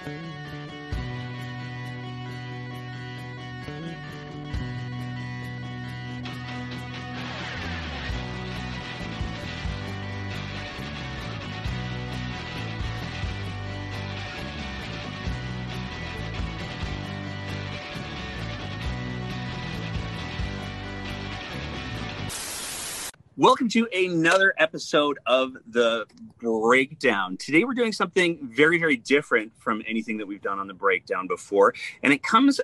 Welcome to another episode of The Breakdown. Today we're doing something very, very different from anything that we've done on The Breakdown before. And it comes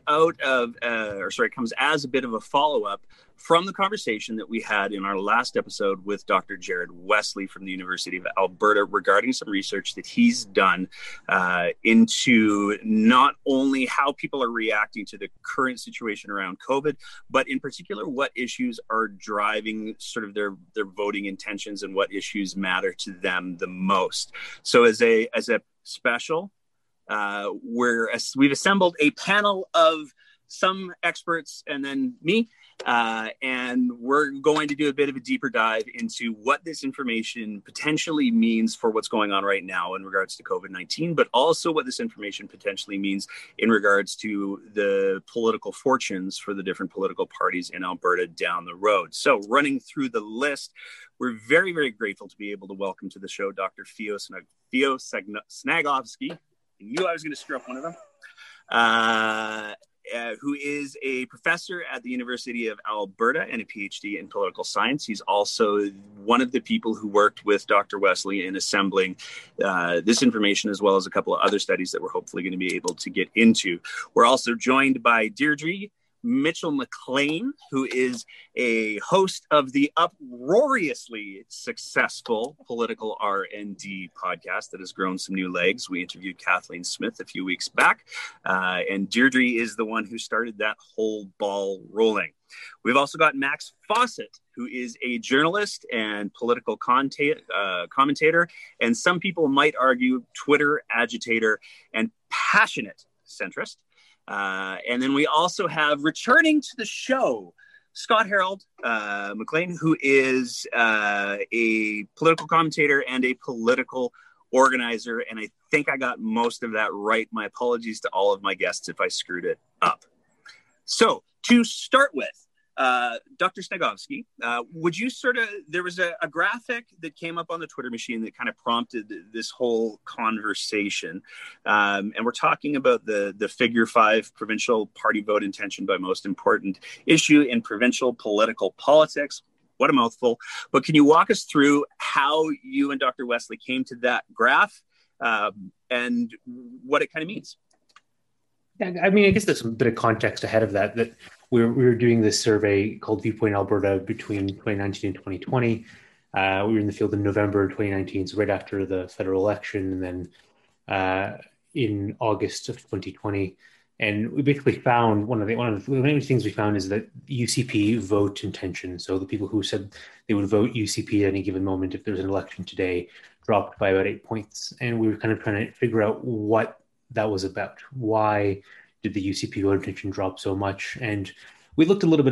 comes as a bit of a follow-up from the conversation that we had in our last episode with Dr. Jared Wesley from the University of Alberta regarding some research that he's done into not only how people are reacting to the current situation around COVID, but in particular, what issues are driving sort of their voting intentions and what issues matter to them the most. So as a special, we've assembled a panel of some experts and then me, and we're going to do a bit of a deeper dive into what this information potentially means for what's going on right now in regards to COVID-19, but also what this information potentially means in regards to the political fortunes for the different political parties in Alberta down the road. So running through the list, we're very, very grateful to be able to welcome to the show Dr. Fio Snagovski. I knew I was going to screw up one of them. Who is a professor at the University of Alberta and a PhD in political science. He's also one of the people who worked with Dr. Wesley in assembling this information, as well as a couple of other studies that we're hopefully going to be able to get into. We're also joined by Deirdre Mitchell-McLean, who is a host of the uproariously successful Political R&D podcast that has grown some new legs. We interviewed Kathleen Smith a few weeks back, and Deirdre is the one who started that whole ball rolling. We've also got Max Fawcett, who is a journalist and political commentator, and some people might argue Twitter agitator and passionate centrist. And then we also have returning to the show, Scott Harold McLean, who is a political commentator and a political organizer. And I think I got most of that right. My apologies to all of my guests if I screwed it up. So to start with, Dr. Snagovski, would you there was a graphic that came up on the Twitter machine that kind of prompted this whole conversation. And we're talking about the Figure 5 provincial party vote intention by most important issue in provincial political politics. What a mouthful. But can you walk us through how you and Dr. Wesley came to that graph and what it kind of means? Yeah, I mean, I guess there's a bit of context ahead of that we were doing this survey called Viewpoint Alberta between 2019 and 2020. We were in the field in November 2019, so right after the federal election, and then in August of 2020. And we basically found one of the main things we found is that UCP vote intention. So the people who said they would vote UCP at any given moment if there's an election today dropped by about 8 points. And we were kind of trying to figure out what that was about. Why did the UCP vote intention drop so much? And we looked a little bit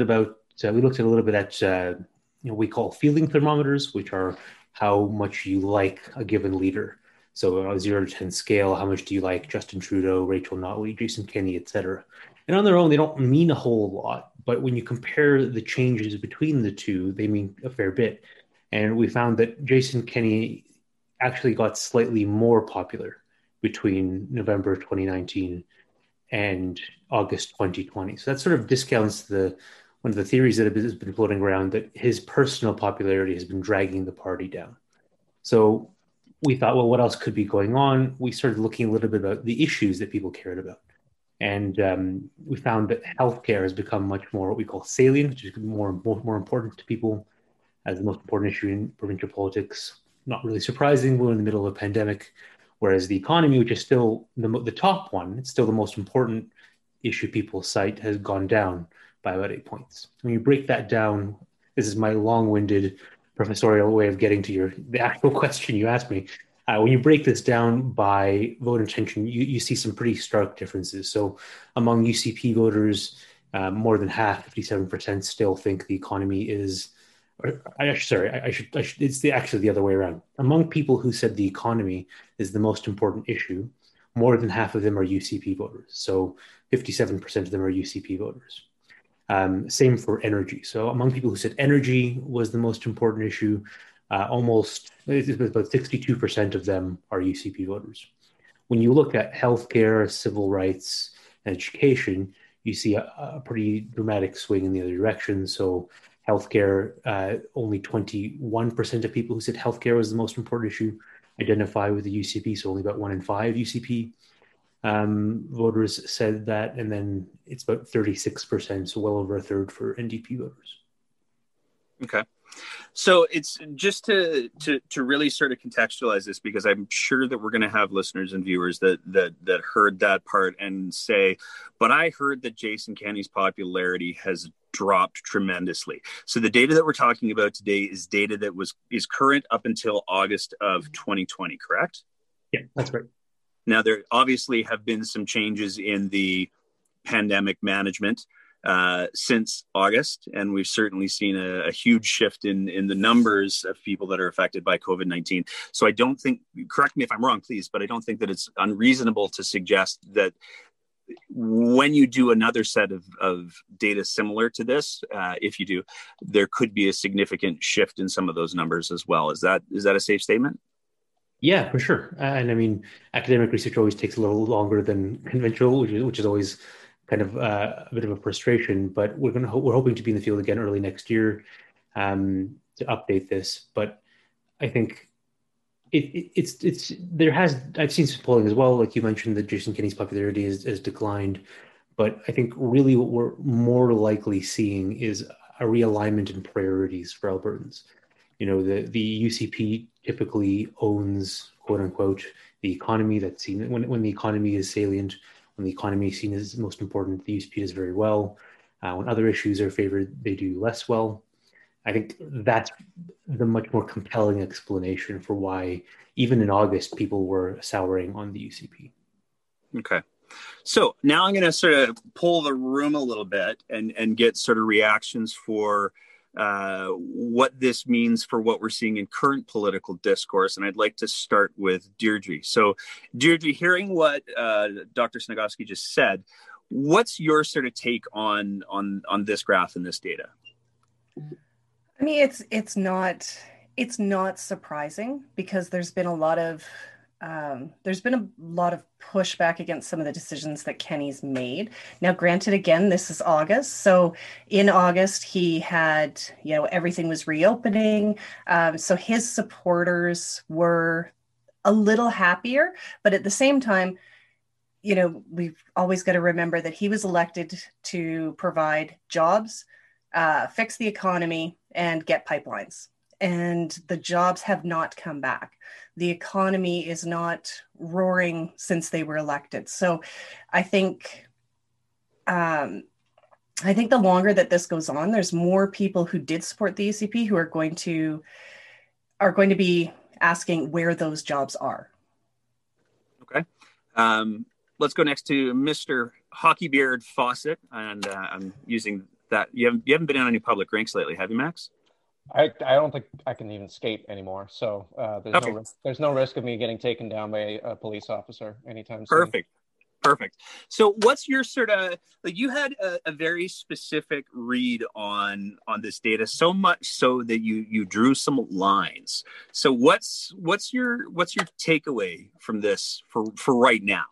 at we call feeling thermometers, which are how much you like a given leader. So on a 0 to 10 scale, how much do you like Justin Trudeau, Rachel Notley, Jason Kenney, etc. And on their own, they don't mean a whole lot. But when you compare the changes between the two, they mean a fair bit. And we found that Jason Kenney actually got slightly more popular between November 2019 and August 2020. So that sort of discounts one of the theories that has been floating around, that his personal popularity has been dragging the party down. So we thought, well, what else could be going on? We started looking a little bit about the issues that people cared about. And we found that healthcare has become much more what we call salient, which is more important to people as the most important issue in provincial politics. Not really surprising, we're in the middle of a pandemic, whereas the economy, which is still the top one, it's still the most important issue people cite, has gone down by about 8 points. When you break that down, this is my long-winded professorial way of getting to the actual question you asked me. When you break this down by vote intention, you see some pretty stark differences. So among UCP voters, more than half, 57%, still think the economy is, it's actually the other way around. Among people who said the economy is the most important issue, more than half of them are UCP voters. So 57% of them are UCP voters. Same for energy. So among people who said energy was the most important issue, about 62% of them are UCP voters. When you look at healthcare, civil rights, and education, you see a pretty dramatic swing in the other direction. So healthcare, only 21% of people who said healthcare was the most important issue identify with the UCP. So only about 1 in 5 UCP voters said that, and then it's about 36%, so well over a third for NDP voters. Okay. So it's just to really sort of contextualize this, because I'm sure that we're going to have listeners and viewers that heard that part and say, but I heard that Jason Kenney's popularity has dropped tremendously. So the data that we're talking about today is data that is current up until August of 2020, correct? Yeah, that's right. Now, there obviously have been some changes in the pandemic management since August, and we've certainly seen a huge shift in the numbers of people that are affected by COVID-19. So I don't think, correct me if I'm wrong, please, but I don't think that it's unreasonable to suggest that when you do another set of data similar to this, if you do, there could be a significant shift in some of those numbers as well. Is that a safe statement? Yeah, for sure. And I mean, academic research always takes a little longer than conventional, which is always kind of a bit of a frustration. But we're hoping to be in the field again early next year to update this. But I think I've seen some polling as well, like you mentioned, that Jason Kenney's popularity has declined. But I think really what we're more likely seeing is a realignment in priorities for Albertans. You know, the UCP typically owns, quote unquote, the economy. That's seen when the economy is salient, when the economy is seen as most important, the UCP does very well. When other issues are favored, they do less well. I think that's the much more compelling explanation for why, even in August, people were souring on the UCP. Okay. So now I'm going to sort of pull the room a little bit and get sort of reactions for what this means for what we're seeing in current political discourse. And I'd like to start with Deirdre. So Deirdre, hearing what Dr. Snagofsky just said, what's your sort of take on this graph and this data? I mean, it's not surprising, because there's been a lot of pushback against some of the decisions that Kenney's made. Now, granted, again, this is August. So in August, he had, everything was reopening. So his supporters were a little happier, but at the same time, we've always got to remember that he was elected to provide jobs, fix the economy, and get pipelines. And the jobs have not come back. The economy is not roaring since they were elected. So I think the longer that this goes on, there's more people who did support the UCP who are going to be asking where those jobs are. Okay. Let's go next to Mr. Hockey Beard Fawcett. And I'm using that. You haven't been in any public rinks lately, have you, Max? I don't think I can even skate anymore. So there's no risk of me getting taken down by a police officer anytime soon. Perfect. So what's your sort of, like, you had a very specific read on this data, so much so that you drew some lines. So what's your takeaway from this for right now?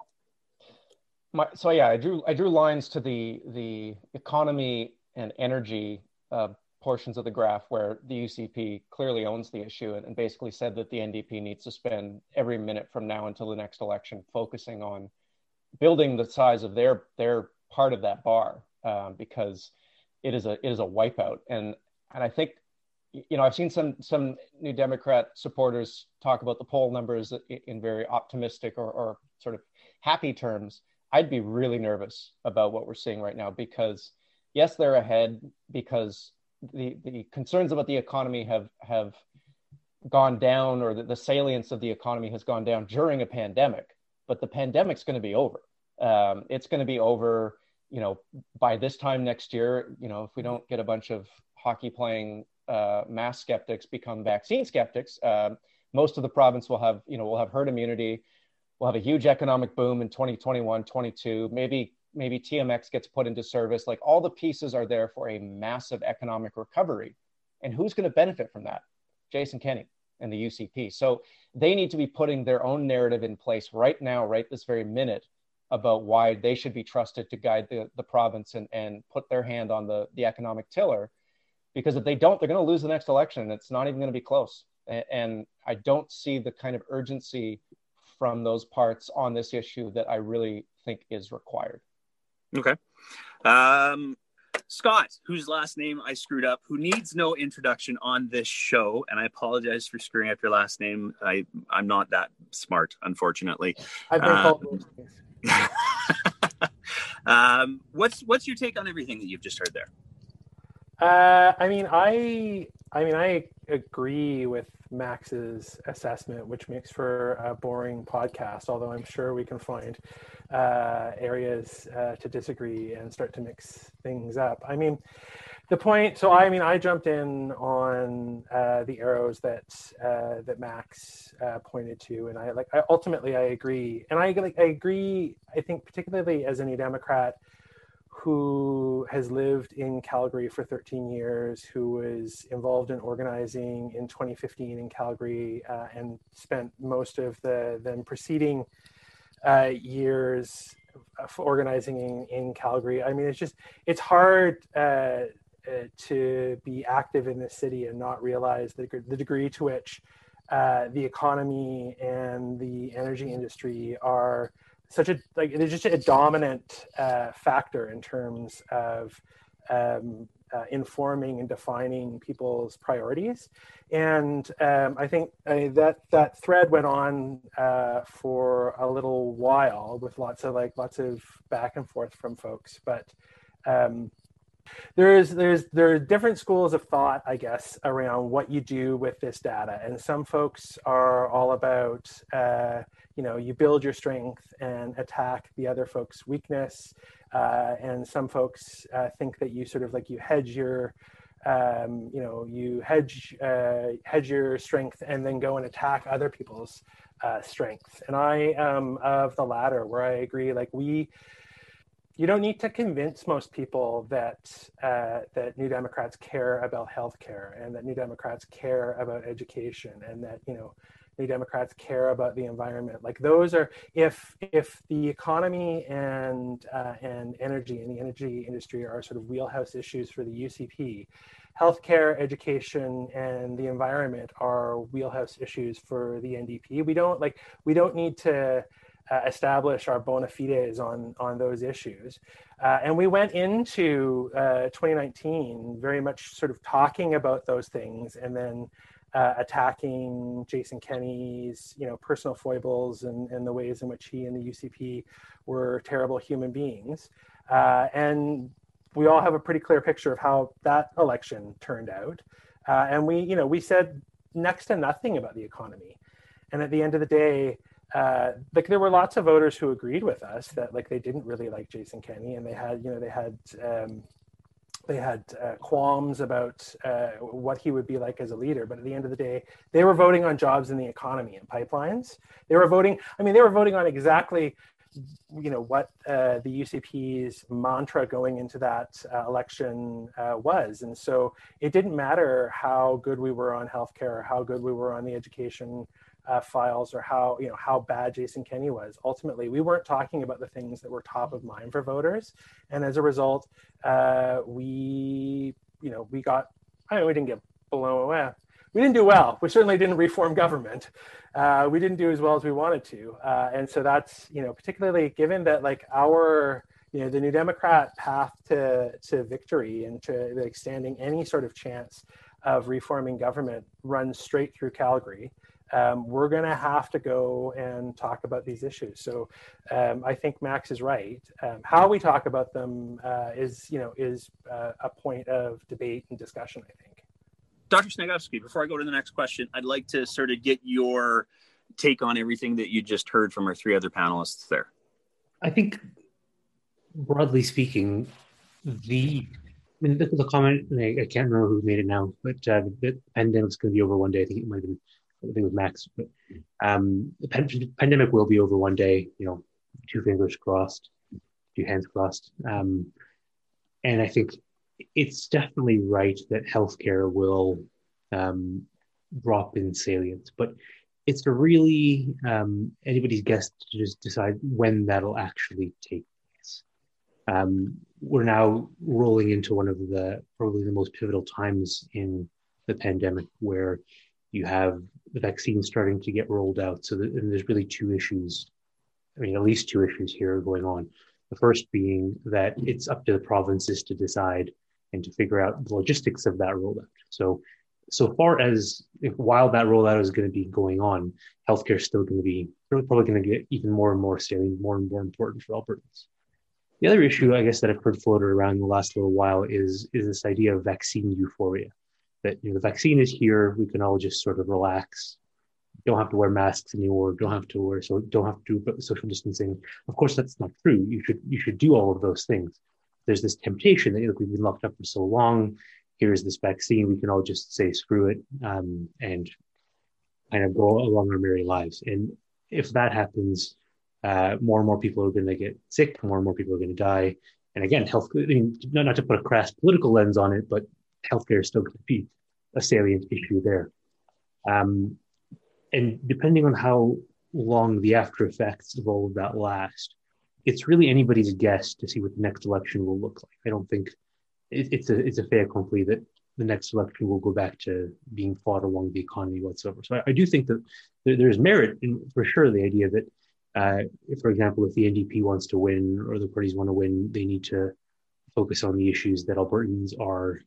I drew lines to the economy and energy portions of the graph where the UCP clearly owns the issue and basically said that the NDP needs to spend every minute from now until the next election focusing on building the size of their part of that bar, because it is a wipeout. And I think, I've seen some New Democrat supporters talk about the poll numbers in very optimistic or sort of happy terms. I'd be really nervous about what we're seeing right now, because yes, they're ahead because the concerns about the economy have gone down, or the salience of the economy has gone down during a pandemic, but the pandemic's going to be over. It's going to be over, by this time next year. If we don't get a bunch of hockey playing mask skeptics become vaccine skeptics, most of the province will have herd immunity. we'll have a huge economic boom in 2021, 22. Maybe TMX gets put into service. Like, all the pieces are there for a massive economic recovery. And who's going to benefit from that? Jason Kenney and the UCP. So they need to be putting their own narrative in place right now, right this very minute, about why they should be trusted to guide the province and put their hand on the economic tiller. Because if they don't, they're going to lose the next election. And it's not even going to be close. And I don't see the kind of urgency from those parts on this issue that I really think is required. Okay. Scott, whose last name I screwed up, who needs no introduction on this show, and I apologize for screwing up your last name. I'm not that smart, unfortunately. I've been called those things. What's your take on everything that you've just heard there? I agree with Max's assessment, which makes for a boring podcast, although I'm sure we can find areas to disagree and start to mix things up. I mean, the point, so I jumped in on the arrows that Max pointed to, and I ultimately agree. And I agree, I think, particularly as a New Democrat who has lived in Calgary for 13 years, who was involved in organizing in 2015 in Calgary, and spent most of the then preceding years organizing in Calgary. I mean, it's hard to be active in this city and not realize the degree to which the economy and the energy industry are they're just a dominant factor in terms of informing and defining people's priorities. And I think that thread went on for a little while with lots of back and forth from folks. But there are different schools of thought, I guess, around what you do with this data. And some folks are all about you build your strength and attack the other folks' weakness. And some folks think that you sort of you hedge your, hedge your strength and then go and attack other people's strengths. And I am of the latter, where I agree. You don't need to convince most people that New Democrats care about healthcare, and that New Democrats care about education, and that New Democrats care about the environment. Those are, if the economy and energy and the energy industry are sort of wheelhouse issues for the UCP, healthcare, education, and the environment are wheelhouse issues for the NDP. We don't need to establish our bona fides on those issues. And we went into 2019 very much sort of talking about those things, and then attacking Jason Kenney's personal foibles and the ways in which he and the UCP were terrible human beings. And we all have a pretty clear picture of how that election turned out. And we said next to nothing about the economy. And at the end of the day, there were lots of voters who agreed with us that they didn't really like Jason Kenney, and they had qualms about what he would be like as a leader. But at the end of the day, they were voting on jobs in the economy and pipelines. They were voting on exactly what the UCP's mantra going into that election was. And so it didn't matter how good we were on healthcare, or how good we were on the education files, or how bad Jason Kenney was. Ultimately, we weren't talking about the things that were top of mind for voters, and as a result, we didn't get blown away. We didn't do well. We certainly didn't reform government. We didn't do as well as we wanted to, and so that's particularly given that our the New Democrat path to victory and to standing any sort of chance of reforming government runs straight through Calgary. We're going to have to go and talk about these issues. So I think Max is right. How we talk about them is a point of debate and discussion, I think. Dr. Sniegoski, before I go to the next question, I'd like to sort of get your take on everything that you just heard from our three other panelists there. I think, broadly speaking, this was a comment, I can't remember who made it now, but the pandemic's going to be over one day. I think it might have been I think it was Max. But, the pandemic will be over one day. Two fingers crossed, two hands crossed. And I think it's definitely right that healthcare will drop in salience, but it's really anybody's guess to just decide when that'll actually take place. We're now rolling into one of probably the most pivotal times in the pandemic, where you have the vaccine starting to get rolled out. And there's really two issues. I mean, at least two issues here going on. The first being that it's up to the provinces to decide and to figure out the logistics of that rollout. So far as while that rollout is going to be going on, healthcare is still going to be probably going to get even more and more salient, more and more important for Albertans. The other issue, I guess, that I've heard floated around in the last little while is this idea of vaccine euphoria. That the vaccine is here, we can all just sort of relax. Don't have to wear masks anymore. Don't have to do social distancing. Of course, that's not true. You should do all of those things. There's this temptation that we've been locked up for so long. Here's this vaccine. We can all just say screw it and kind of go along our merry lives. And if that happens, more and more people are going to get sick. More and more people are going to die. And again, not to put a crass political lens on it, but healthcare is still going to be a salient issue there. And depending on how long the after effects of all of that last, it's really anybody's guess to see what the next election will look like. I don't think it's a fait accompli that the next election will go back to being fought along the economy whatsoever. So I do think that there's merit in, for sure, the idea that, for example, if the NDP wants to win or the parties want to win, they need to focus on the issues that Albertans are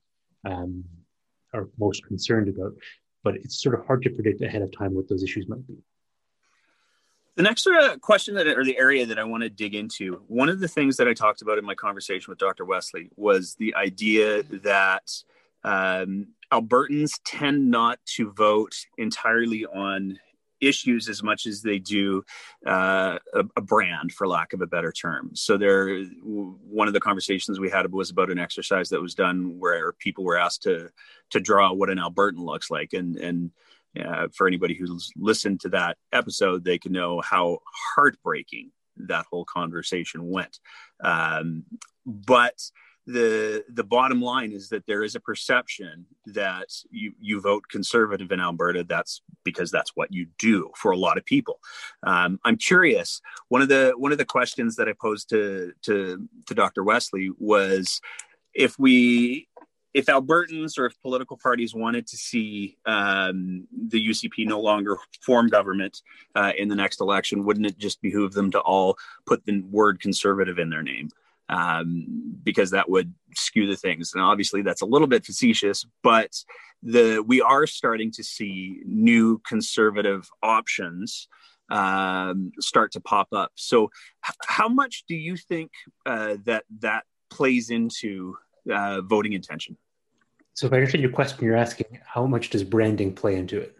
most concerned about. But it's sort of hard to predict ahead of time what those issues might be. The next question or the area that I want to dig into, one of the things that I talked about in my conversation with Dr. Wesley was the idea that Albertans tend not to vote entirely on issues as much as they do a brand, for lack of a better term. So one of the conversations we had was about an exercise that was done where people were asked to draw what an Albertan looks like. And for anybody who's listened to that episode, they can know how heartbreaking that whole conversation went. But the bottom line is that there is a perception that you vote conservative in Alberta. That's because that's what you do for a lot of people. I'm curious. One of the questions that I posed to Dr. Wesley was if Albertans or if political parties wanted to see the UCP no longer form government in the next election, wouldn't it just behoove them to all put the word conservative in their name? Because that would skew the things. And obviously that's a little bit facetious, but we are starting to see new conservative options start to pop up. So how much do you think that plays into voting intention? So if I understand your question, you're asking how much does branding play into it?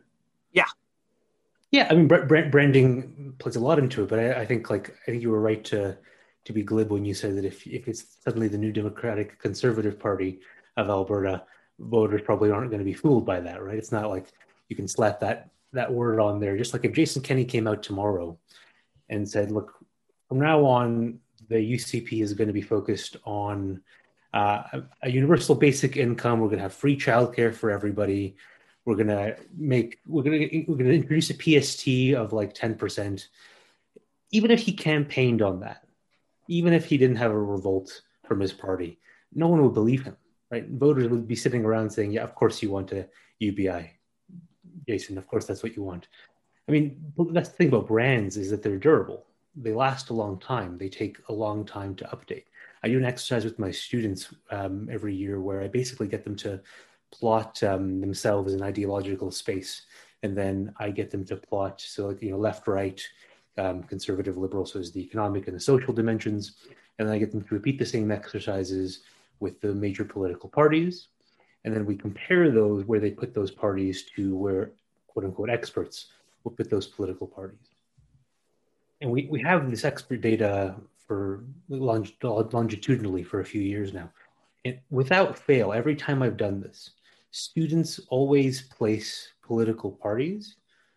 Yeah. I mean, branding plays a lot into it, but I think you were right to be glib when you said that if it's suddenly the new Democratic Conservative Party of Alberta, voters probably aren't going to be fooled by that, right? It's not like you can slap that word on there. Just like if Jason Kenney came out tomorrow and said, look, from now on, the UCP is going to be focused on a universal basic income. We're going to have free childcare for everybody. We're going to introduce a PST of like 10%. Even if he campaigned on that, even if he didn't have a revolt from his party, no one would believe him, right? Voters would be sitting around saying, yeah, of course you want a UBI. Jason, of course that's what you want. I mean, that's the thing about brands is that they're durable. They last a long time. They take a long time to update. I do an exercise with my students every year where I basically get them to plot themselves in ideological space. And then I get them to plot, left, right, conservative, liberal, so as the economic and the social dimensions. And then I get them to repeat the same exercises with the major political parties. And then we compare those where they put those parties to where, quote unquote, experts will put those political parties. And we have this expert data for longitudinally for a few years now. And without fail, every time I've done this, students always place political parties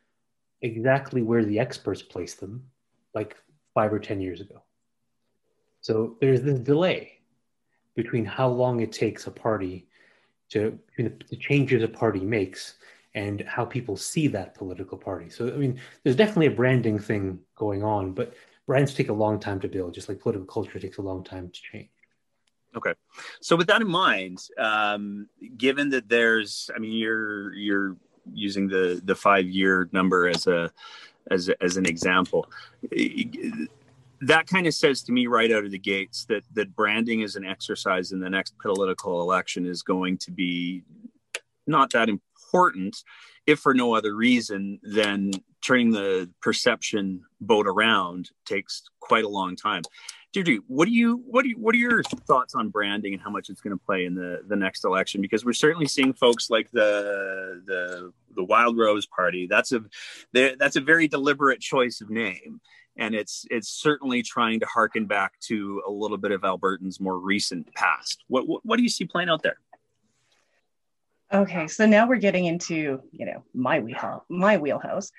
exactly where the experts placed them like 5 or 10 years ago. So there's this delay between how long it takes a party between the changes a party makes and how people see that political party. So, I mean, there's definitely a branding thing going on, but brands take a long time to build, just like political culture takes a long time to change. Okay. So with that in mind, given that there's, I mean, you're using the 5-year number as an example, that kind of says to me right out of the gates that branding as an exercise in the next political election is going to be not that important, if for no other reason than turning the perception boat around takes quite a long time. Deirdre, what are your thoughts on branding and how much it's going to play in the next election? Because we're certainly seeing folks like the Wild Rose Party. That's a very deliberate choice of name. And it's certainly trying to harken back to a little bit of Albertans' more recent past. What do you see playing out there? Okay, so now we're getting into my wheelhouse,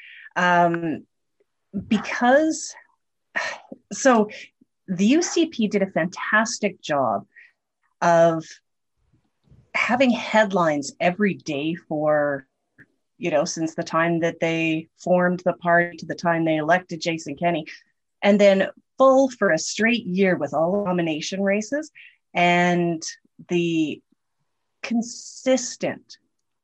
because so the UCP did a fantastic job of having headlines every day for since the time that they formed the party to the time they elected Jason Kenney, and then full for a straight year with all nomination races and the consistent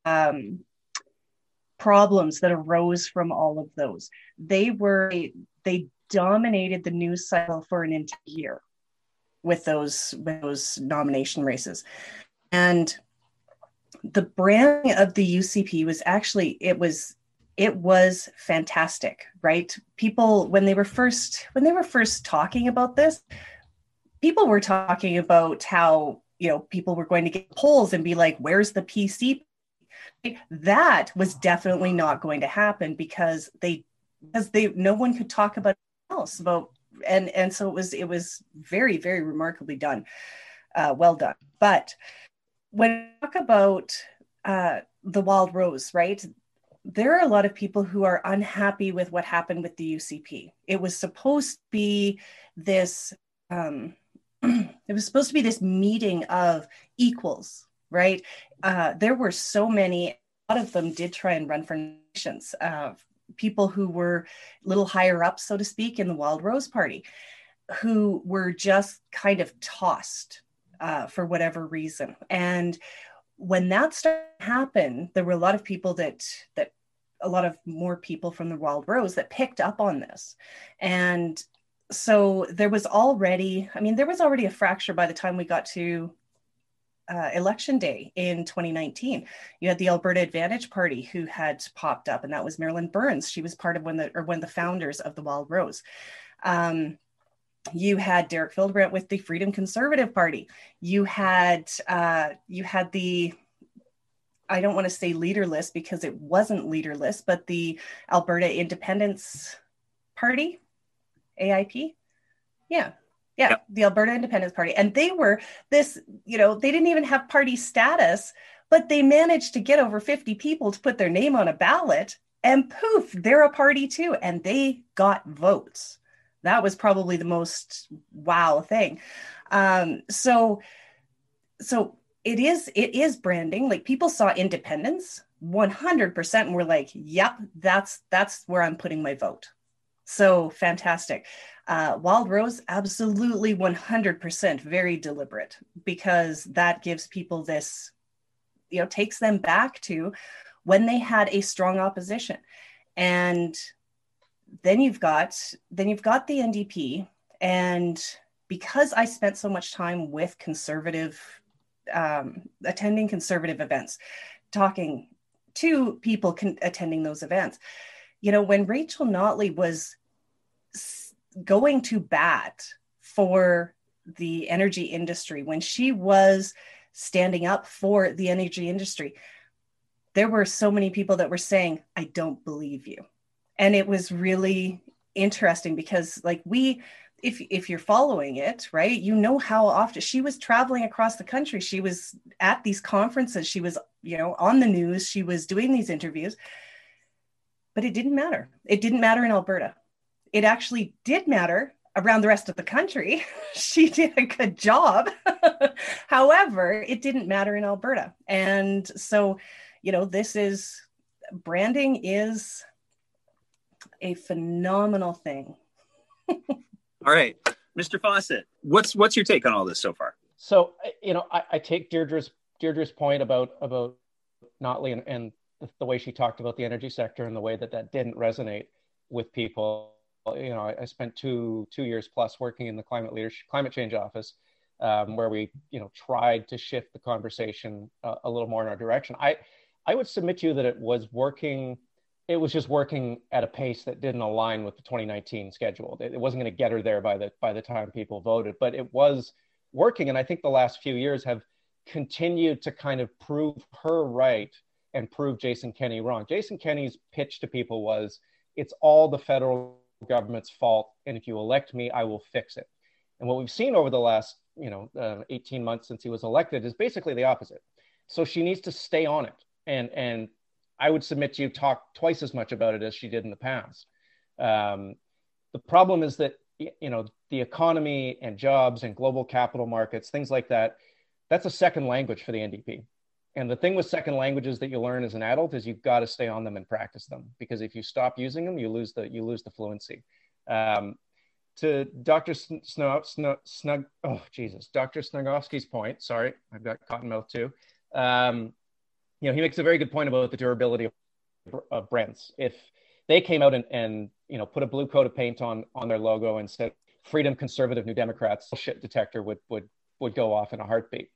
problems that arose from all of those. They dominated the news cycle for an entire year with those nomination races. And the branding of the UCP was actually, it was fantastic, right? People, when they were first talking about this, people were talking about how, people were going to get polls and be like, where's the PC? That was definitely not going to happen because no one could talk about else about, and so it was very, very remarkably done. Well done. But when we talk about the Wild Rose, right? There are a lot of people who are unhappy with what happened with the UCP. It was supposed to be this meeting of equals, right? There were so many, a lot of them did try and run for nations, people who were a little higher up, so to speak, in the Wild Rose Party, who were just kind of tossed for whatever reason. And when that started to happen, there were a lot of people a lot of more people from the Wild Rose that picked up on this. And so there was already a fracture by the time we got to election day in 2019. You had the Alberta Advantage Party who had popped up, and that was Marilyn Burns. She was part of one of the founders of the Wild Rose. You had Derek Fildebrandt with the Freedom Conservative Party. You had the, I don't want to say leaderless because it wasn't leaderless, but the Alberta Independence Party, AIP. Yeah. Yep. The Alberta Independence Party. And they were this, they didn't even have party status, but they managed to get over 50 people to put their name on a ballot, and poof, they're a party too. And they got votes. That was probably the most wow thing. So it is branding. Like, people saw independence 100% and were like, yep, that's where I'm putting my vote. So fantastic. Wild Rose, absolutely 100% very deliberate, because that gives people this, takes them back to when they had a strong opposition. And then you've got the NDP. And because I spent so much time with attending conservative events, talking to people attending those events, when Rachel Notley was going to bat for the energy industry, when she was standing up for the energy industry, there were so many people that were saying, I don't believe you. And it was really interesting because, like, if you're following it, right, how often she was traveling across the country. She was at these conferences. She was, on the news. She was doing these interviews. But it didn't matter. It didn't matter in Alberta. It actually did matter around the rest of the country. She did a good job. However, it didn't matter in Alberta. And so, branding is a phenomenal thing. All right, Mr. Fawcett, what's your take on all this so far? So, I take Deirdre's point about Notley and the way she talked about the energy sector and the way that didn't resonate with people. I spent two years plus working in the climate change office, where we, tried to shift the conversation a little more in our direction. I would submit to you that it was working. It was just working at a pace that didn't align with the 2019 schedule. It wasn't going to get her there by the time people voted, but it was working. And I think the last few years have continued to kind of prove her right and prove Jason Kenney wrong. Jason Kenney's pitch to people was, it's all the federal government's fault, and if you elect me, I will fix it. And what we've seen over the last 18 months since he was elected is basically the opposite. So she needs to stay on it, and I would submit to you, talk twice as much about it as she did in the past. The problem is that the economy and jobs and global capital markets, things like that, that's a second language for the NDP. And the thing with second languages that you learn as an adult is you've got to stay on them and practice them, because if you stop using them, you lose the fluency. To Dr. Dr. Snugovsky's point, sorry, I've got cotton mouth too. He makes a very good point about the durability of brands. If they came out and put a blue coat of paint on their logo and said "Freedom Conservative New Democrats," shit detector would go off in a heartbeat.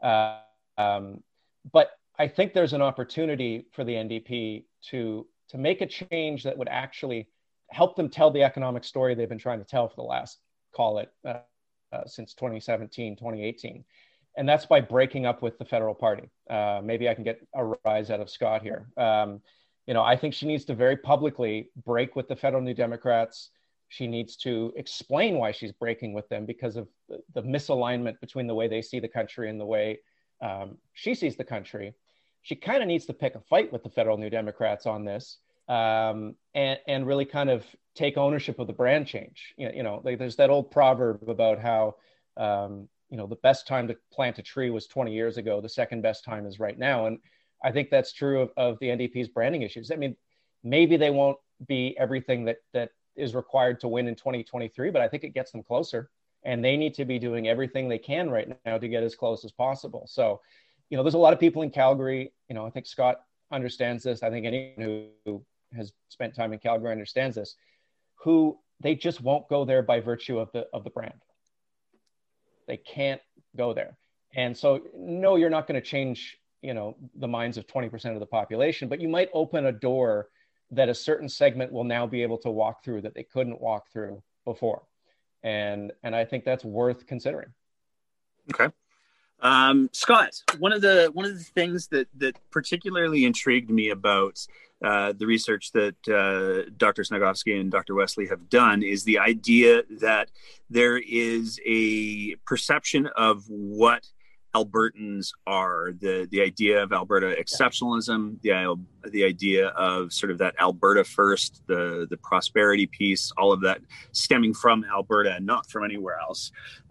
But I think there's an opportunity for the NDP to make a change that would actually help them tell the economic story they've been trying to tell for the last, call it, since 2017, 2018. And that's by breaking up with the federal party. Maybe I can get a rise out of Scott here. I think she needs to very publicly break with the federal New Democrats. She needs to explain why she's breaking with them, because of the misalignment between the way they see the country and the way she sees the country. She kind of needs to pick a fight with the federal New Democrats on this, and really kind of take ownership of the brand change. Like there's that old proverb about how the best time to plant a tree was 20 years ago. The second best time is right now. And I think that's true of the NDP's branding issues. I mean, maybe they won't be everything that is required to win in 2023, but I think it gets them closer. And they need to be doing everything they can right now to get as close as possible. So, there's a lot of people in Calgary. I think Scott understands this. I think anyone who has spent time in Calgary understands this, who they just won't go there by virtue of the brand. They can't go there. And so, no, you're not going to change, the minds of 20% of the population, but you might open a door that a certain segment will now be able to walk through that they couldn't walk through before. And I think that's worth considering. Okay. Scott, one of the things that particularly intrigued me about the research that Dr. Snugovsky and Dr. Wesley have done is the idea that there is a perception of what Albertans are, the idea of Alberta exceptionalism, the idea of sort of that Alberta first, the prosperity piece, all of that stemming from Alberta and not from anywhere else.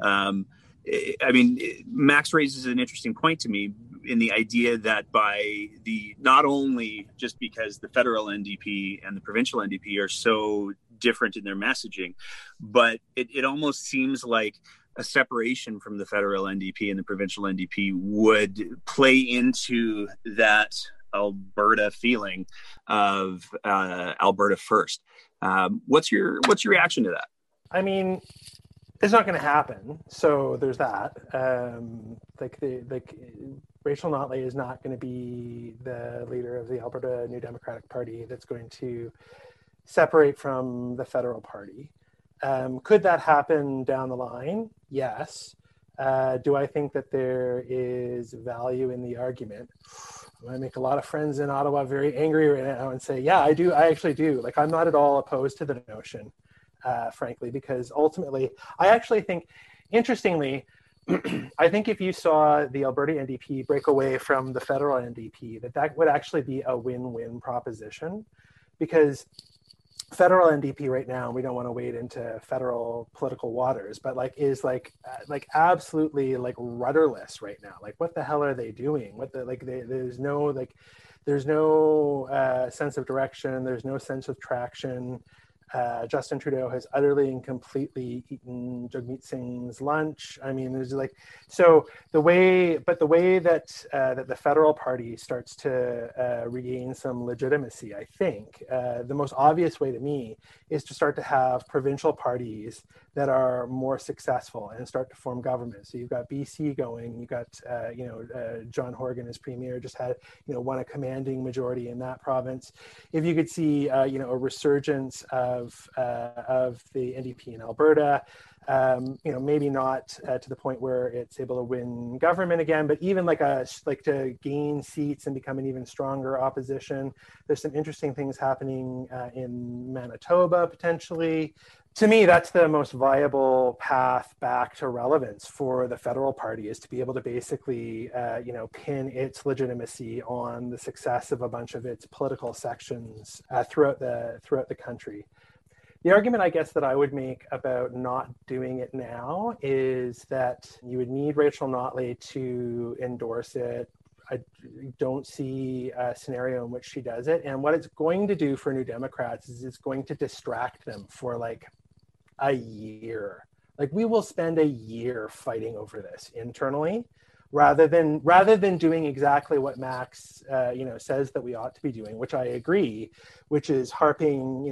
Max raises an interesting point to me in the idea that not only just because the federal NDP and the provincial NDP are so different in their messaging, but it almost seems like a separation from the federal NDP and the provincial NDP would play into that Alberta feeling of Alberta first. What's your reaction to that? I mean, it's not going to happen. So there's that. Rachel Notley is not going to be the leader of the Alberta New Democratic Party that's going to separate from the federal party. Could that happen down the line? Yes. Do I think that there is value in the argument? I'm going to make a lot of friends in Ottawa very angry right now and say, yeah, I do. I actually do. Like, I'm not at all opposed to the notion, frankly, because ultimately, I actually think, interestingly, I think if you saw the Alberta NDP break away from the federal NDP, that would actually be a win-win proposition, because federal NDP right now, we don't want to wade into federal political waters, but like is like absolutely like rudderless right now. Like what the hell are they doing? There's no sense of direction. There's no sense of traction. Justin Trudeau has utterly and completely eaten Jagmeet Singh's lunch. I mean, there's like, so the way that that the federal party starts to regain some legitimacy, I think the most obvious way to me is to start to have provincial parties that are more successful and start to form government. So you've got BC going, you've got John Horgan as premier, just had won a commanding majority in that province. If you could see a resurgence of the NDP in Alberta, maybe not to the point where it's able to win government again, but even like to gain seats and become an even stronger opposition. There's some interesting things happening in Manitoba potentially. To me, that's the most viable path back to relevance for the federal party, is to be able to basically, pin its legitimacy on the success of a bunch of its political sections throughout the country. The argument, I guess, that I would make about not doing it now is that you would need Rachel Notley to endorse it. I don't see a scenario in which she does it. And what it's going to do for New Democrats is it's going to distract them for like a year. Like we will spend a year fighting over this internally, rather than doing exactly what Max says that we ought to be doing, which I agree, which is harping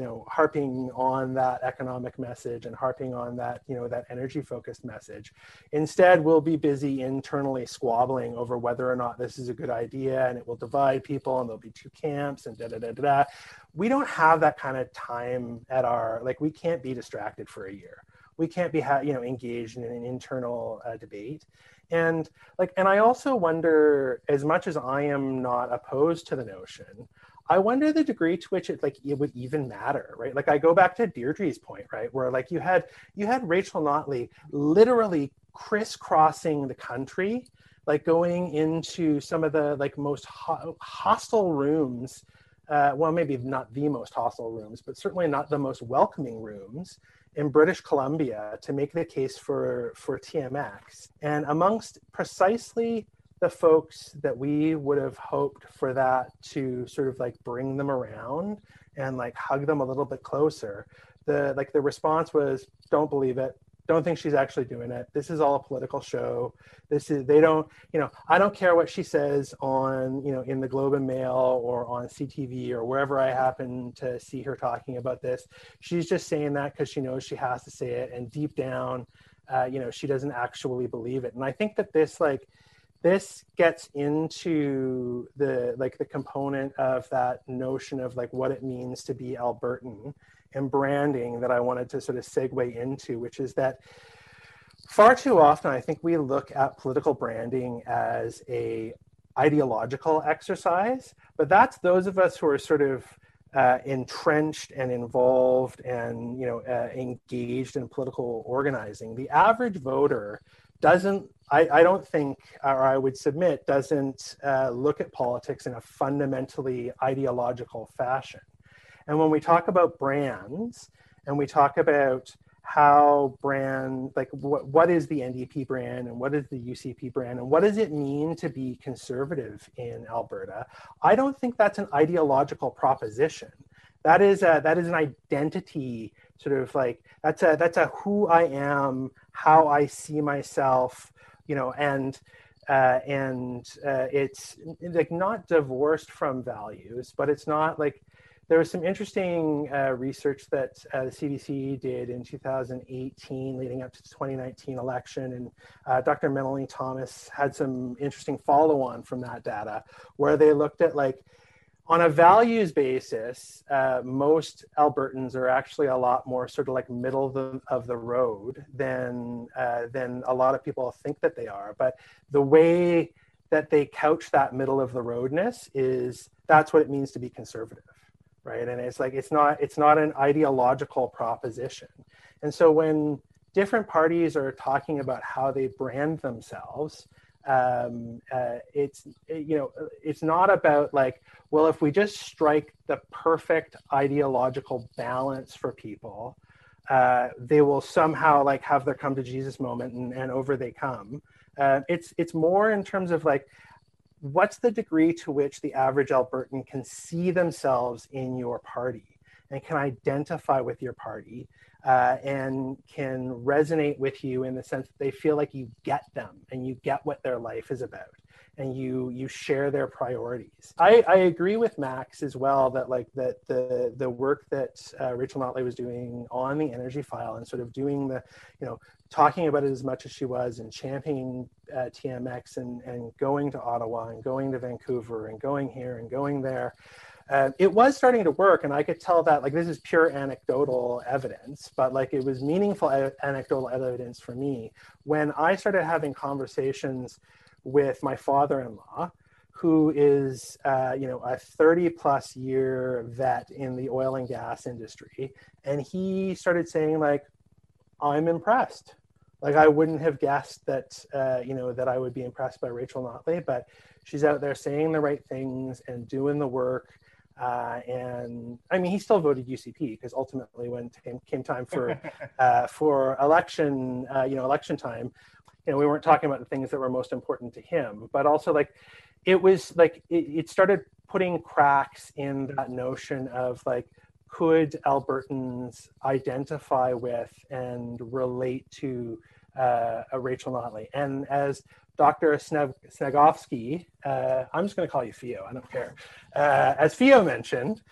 on that economic message and harping on that that energy focused message. Instead, we'll be busy internally squabbling over whether or not this is a good idea, and it will divide people, and there'll be two camps, and da da da da. We don't have that kind of time at our, like, we can't be distracted for a year. We can't be engaged in an internal debate. And I also wonder, as much as I am not opposed to the notion, I wonder the degree to which it would even matter, right? Like I go back to Deirdre's point, right, where like you had Rachel Notley literally crisscrossing the country, like going into some of the like most hostile rooms. Well, maybe not the most hostile rooms, but certainly not the most welcoming rooms in British Columbia to make the case for TMX. And amongst precisely the folks that we would have hoped for that to sort of like bring them around and like hug them a little bit closer, the response was, don't believe it. Don't think she's actually doing it. This is all a political show. I don't care what she says on, in the Globe and Mail or on CTV or wherever I happen to see her talking about this. She's just saying that because she knows she has to say it. And deep down, she doesn't actually believe it. And I think that this gets into the component of that notion of like what it means to be Albertan and branding that I wanted to sort of segue into, which is that far too often, I think we look at political branding as a ideological exercise, but that's those of us who are sort of entrenched and involved and engaged in political organizing. The average voter doesn't, I don't think, or I would submit, doesn't look at politics in a fundamentally ideological fashion. And when we talk about brands and we talk about how brand, like what is the NDP brand and what is the UCP brand and what does it mean to be conservative in Alberta, I don't think that's an ideological proposition. That is an identity, sort of like that's a who I am, how I see myself, and it's like not divorced from values, but it's not like. There was some interesting research that the CBC did in 2018 leading up to the 2019 election. And Dr. Melanie Thomas had some interesting follow-on from that data where they looked at like, on a values basis, most Albertans are actually a lot more sort of like middle of the road than a lot of people think that they are. But the way that they couch that middle of the roadness is that's what it means to be conservative. Right. And it's like, it's not an ideological proposition. And so when different parties are talking about how they brand themselves, It's not about like, well, if we just strike the perfect ideological balance for people, they will somehow like have their come to Jesus moment and over they come. It's more in terms of like, what's the degree to which the average Albertan can see themselves in your party and can identify with your party, and can resonate with you in the sense that they feel like you get them and you get what their life is about and you share their priorities. I agree with Max as well that like that the work that Rachel Notley was doing on the energy file and sort of doing the, talking about it as much as she was and championing TMX and going to Ottawa and going to Vancouver and going here and going there. It was starting to work, and I could tell that, like, this is pure anecdotal evidence, but like it was meaningful anecdotal evidence for me when I started having conversations with my father-in-law, who is, a 30 plus year vet in the oil and gas industry. And he started saying like, I'm impressed. Like I wouldn't have guessed that, that I would be impressed by Rachel Notley, but she's out there saying the right things and doing the work. And I mean, he still voted UCP because ultimately, when came time for election, election time, we weren't talking about the things that were most important to him. But also, like, it was like it started putting cracks in that notion of like, could Albertans identify with and relate to a Rachel Notley? And as Dr. Snegovsky, I'm just going to call you Theo, I don't care. As Theo mentioned,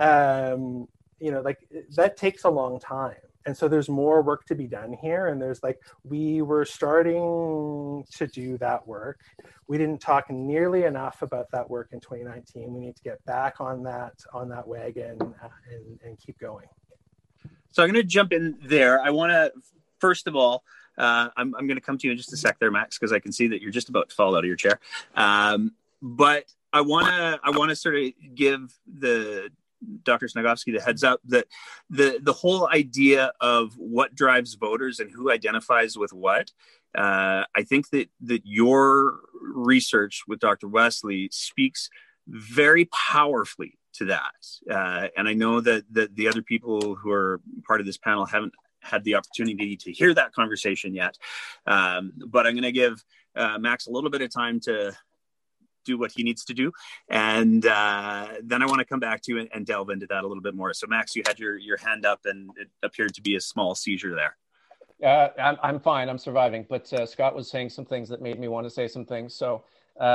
like that takes a long time. And so there's more work to be done here. And there's like, we were starting to do that work. We didn't talk nearly enough about that work in 2019. We need to get back on that wagon and keep going. So I'm going to jump in there. I want to, first of all, I'm going to come to you in just a sec there, Max, because I can see that you're just about to fall out of your chair. But I want to sort of give the Dr. Snegovsky the heads up that the whole idea of what drives voters and who identifies with what, I think that your research with Dr. Wesley speaks very powerfully to that. And I know that the other people who are part of this panel haven't had the opportunity to hear that conversation yet. But I'm going to give Max a little bit of time to do what he needs to do. And then I want to come back to you and delve into that a little bit more. So Max, you had your hand up and it appeared to be a small seizure there. I'm fine. I'm surviving. But Scott was saying some things that made me want to say some things. So,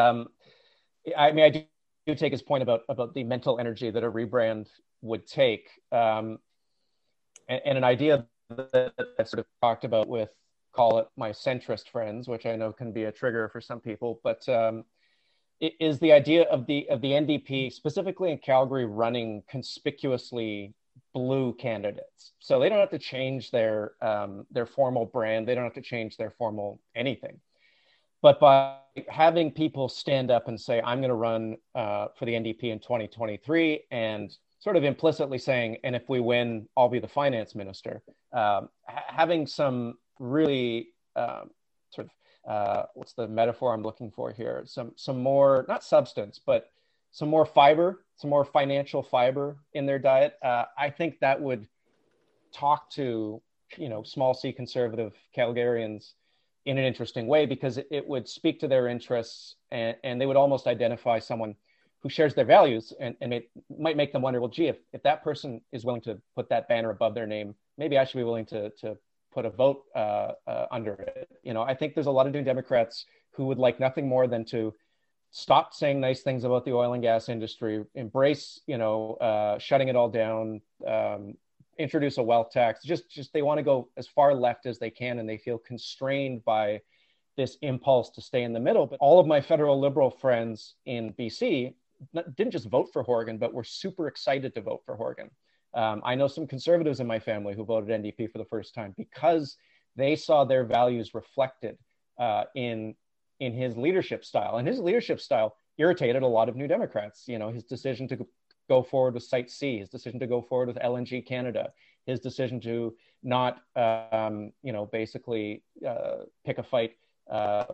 I do take his point about the mental energy that a rebrand would take. And an idea that I sort of talked about with, call it my centrist friends, which I know can be a trigger for some people, but it is the idea of the NDP, specifically in Calgary, running conspicuously blue candidates. So they don't have to change their formal brand. They don't have to change their formal anything. But by having people stand up and say, I'm going to run for the NDP in 2023, and sort of implicitly saying, and if we win, I'll be the finance minister, having some really what's the metaphor I'm looking for here? Some more, not substance, but some more fiber, some more financial fiber in their diet. I think that would talk to, small c conservative Calgarians in an interesting way, because it would speak to their interests, and they would almost identify someone who shares their values, and it might make them wonder, well, gee, if that person is willing to put that banner above their name, maybe I should be willing to put a vote under it. I think there's a lot of New Democrats who would like nothing more than to stop saying nice things about the oil and gas industry, embrace, shutting it all down, introduce a wealth tax. Just they want to go as far left as they can, and they feel constrained by this impulse to stay in the middle. But all of my federal liberal friends in BC didn't just vote for Horgan, but were super excited to vote for Horgan. I know some conservatives in my family who voted NDP for the first time because they saw their values reflected in his leadership style. And his leadership style irritated a lot of New Democrats. His decision to go forward with Site C, his decision to go forward with LNG Canada, his decision to not, basically pick a fight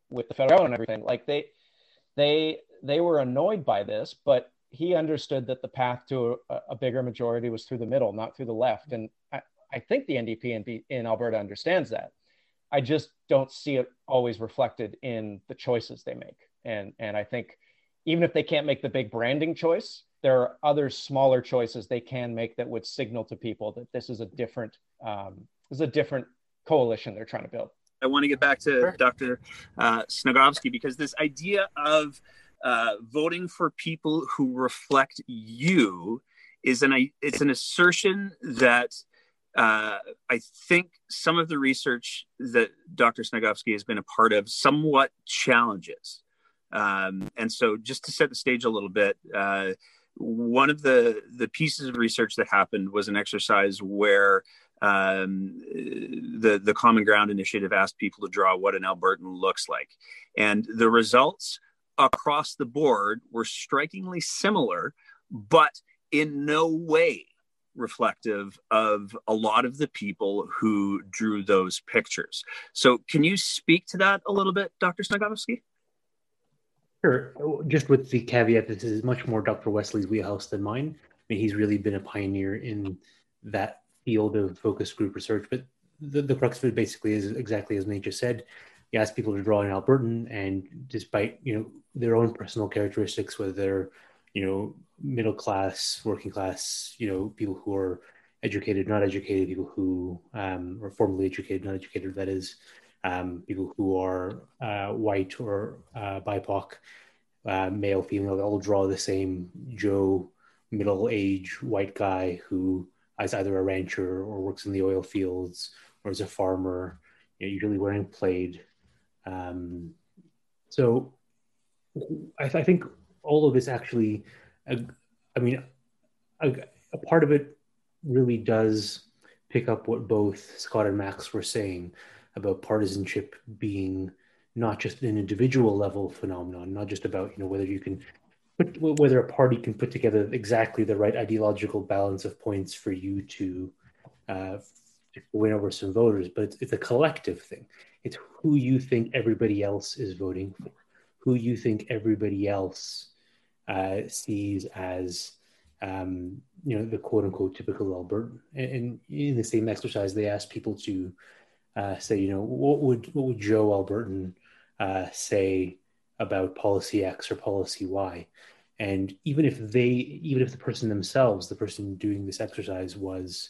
with the federal and everything. Like they were annoyed by this, but he understood that the path to a bigger majority was through the middle, not through the left. And I think the NDP in Alberta understands that. I just don't see it always reflected in the choices they make. And I think even if they can't make the big branding choice, there are other smaller choices they can make that would signal to people that this is a different coalition they're trying to build. I want to get back to Dr. Snogovsky, because this idea of voting for people who reflect you it's an assertion that I think some of the research that Dr. Snogovsky has been a part of somewhat challenges. And so just to set the stage a little bit, one of the pieces of research that happened was an exercise where the Common Ground Initiative asked people to draw what an Albertan looks like. And the results across the board were strikingly similar, but in no way reflective of a lot of the people who drew those pictures. So can you speak to that a little bit, Dr. Snogovsky? Sure. Just with the caveat that this is much more Dr. Wesley's wheelhouse than mine. I mean, he's really been a pioneer in that field of focus group research, but the crux of it basically is exactly as Nate just said. You ask people to draw an Albertan, and despite, their own personal characteristics, whether they're, middle class, working class, people who are educated, not educated, people who are formally educated, not educated, that is, people who are white or BIPOC, male, female, they all draw the same Joe, middle-aged white guy who is either a rancher or works in the oil fields or is a farmer, usually wearing plaid. So I think all of this actually, a part of it really does pick up what both Scott and Max were saying about partisanship being not just an individual level phenomenon, not just about, whether a party can put together exactly the right ideological balance of points for you to win over some voters, but it's a collective thing. It's who you think everybody else is voting for, who you think everybody else sees as, the quote unquote typical Albertan. And in the same exercise, they asked people to say, what would Joe Albertan say about policy X or policy Y? And even if the person themselves, the person doing this exercise was,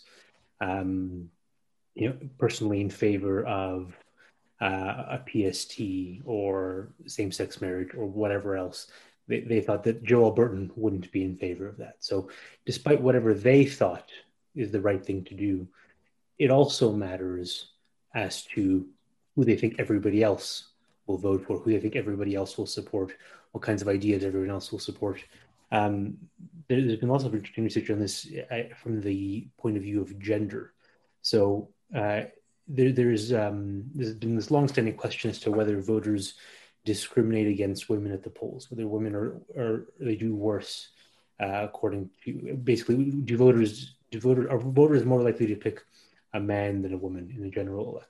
personally in favor of a PST or same-sex marriage or whatever else, they thought that Joe Albertan wouldn't be in favor of that. So despite whatever they thought is the right thing to do, it also matters as to who they think everybody else will vote for, who they think everybody else will support, what kinds of ideas everyone else will support. There's been lots of interesting research on this from the point of view of gender. So there's been this long-standing question as to whether voters discriminate against women at the polls, whether women are they do worse according to basically are voters more likely to pick a man than a woman in the general election.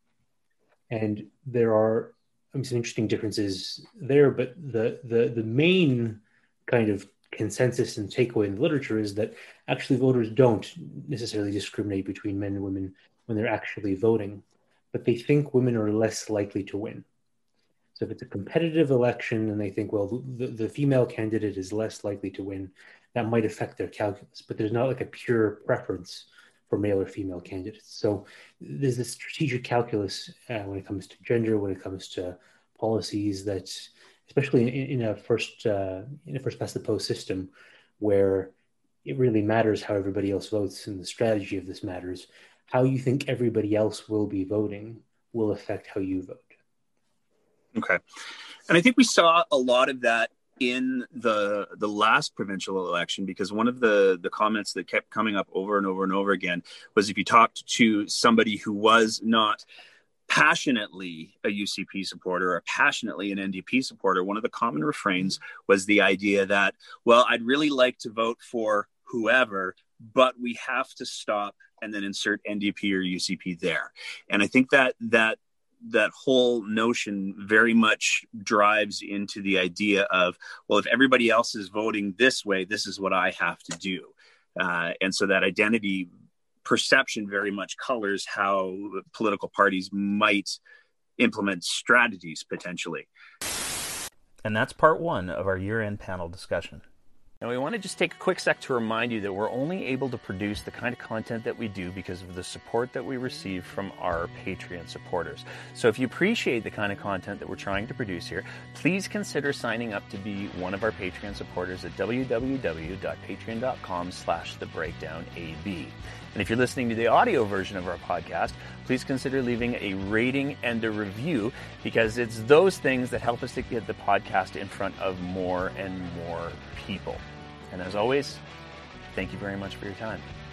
And there are some interesting differences there, but the main kind of consensus and takeaway in the literature is that actually voters don't necessarily discriminate between men and women when they're actually voting, but they think women are less likely to win. So if it's a competitive election and they think, well, the female candidate is less likely to win, that might affect their calculus, but there's not like a pure preference for male or female candidates. So there's this strategic calculus when it comes to gender, when it comes to policies that, especially in a first past the post system, where it really matters how everybody else votes and the strategy of this matters. How you think everybody else will be voting will affect how you vote. Okay. And I think we saw a lot of that in the last provincial election, because one of the comments that kept coming up over and over and over again was if you talked to somebody who was not passionately a UCP supporter or passionately an NDP supporter, one of the common refrains was the idea that, well, I'd really like to vote for whoever, but we have to stop and then insert NDP or UCP there. And I think that whole notion very much drives into the idea of, well, if everybody else is voting this way, this is what I have to do. And so that identity perception very much colors how political parties might implement strategies potentially. And that's part one of our year-end panel discussion. And we want to just take a quick sec to remind you that we're only able to produce the kind of content that we do because of the support that we receive from our Patreon supporters. So if you appreciate the kind of content that we're trying to produce here, please consider signing up to be one of our Patreon supporters at www.patreon.com/thebreakdownab. And if you're listening to the audio version of our podcast, please consider leaving a rating and a review, because it's those things that help us to get the podcast in front of more and more people. And as always, thank you very much for your time.